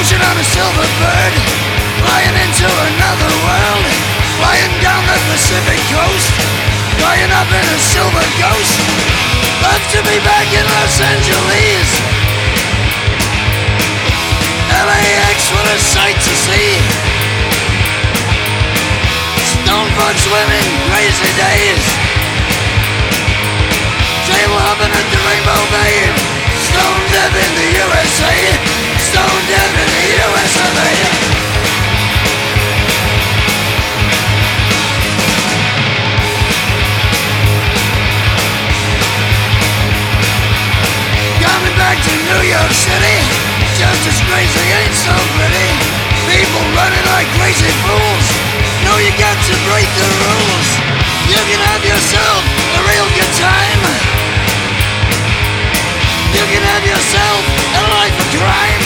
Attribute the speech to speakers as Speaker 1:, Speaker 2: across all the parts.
Speaker 1: Motion on a silver bird, flying into another world, flying down the Pacific coast, flying up in a silver ghost. Love to be back in Los Angeles. LAX, what a sight to see. Stone front swimming, crazy days. Table hopping at the Rainbow Bay. Stone dead in the USA. Stone dead in the USA. Coming back to New York City. Just as crazy ain't so pretty. People running like crazy fools. Know you got to break the rules. You can have yourself a real good time. You can have yourself a life of crime.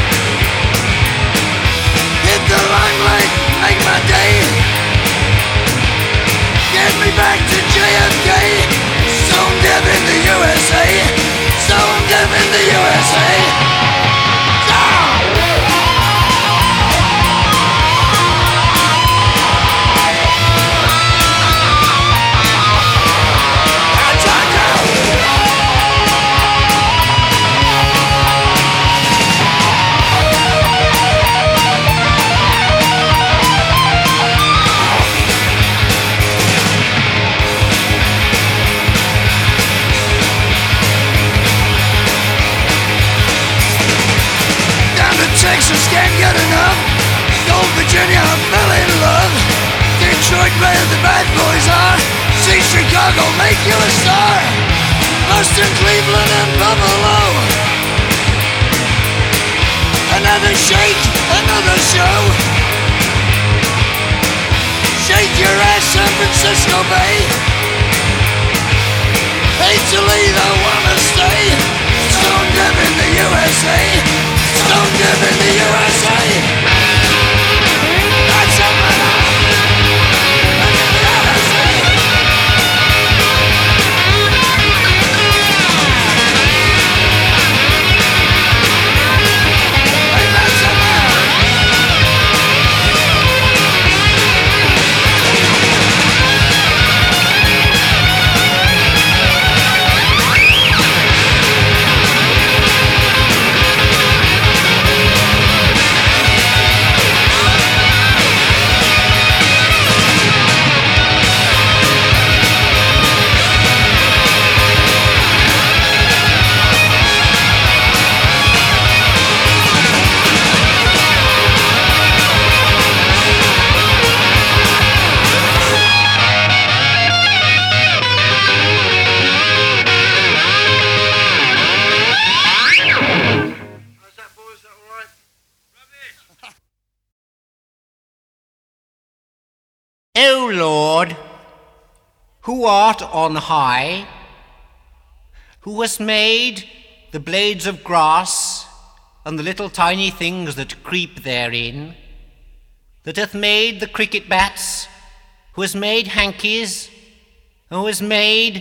Speaker 1: Hit the limelight, make my day. Get me back to JFK. Stone dead in the USA. Stone dead in the USA. Texas can't get enough. Old Virginia, I fell in love. Detroit, where the bad boys are. See Chicago, make you a star. Boston, Cleveland, and Buffalo. Another shake, another show. Shake your ass, San Francisco Bay. Hate to leave, I wanna stay. Stone dead in the USA. Stone dead in the USA. That's a man.
Speaker 2: O Lord, who art on high, who hast made the blades of grass and the little tiny things that creep therein, that hath made the cricket bats, who has made hankies, who has made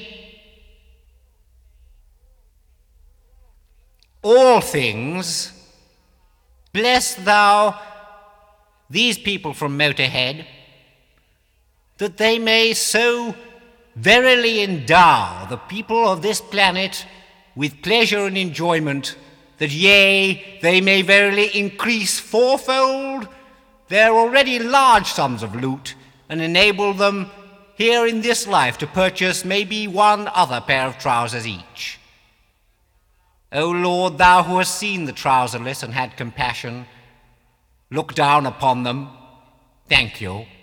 Speaker 2: all things, bless thou these people from Motorhead, that they may so verily endow the people of this planet with pleasure and enjoyment, that yea, they may verily increase fourfold their already large sums of loot, and enable them here in this life to purchase maybe one other pair of trousers each. O Lord, thou who hast seen the trouserless and had compassion, look down upon them. Thank you.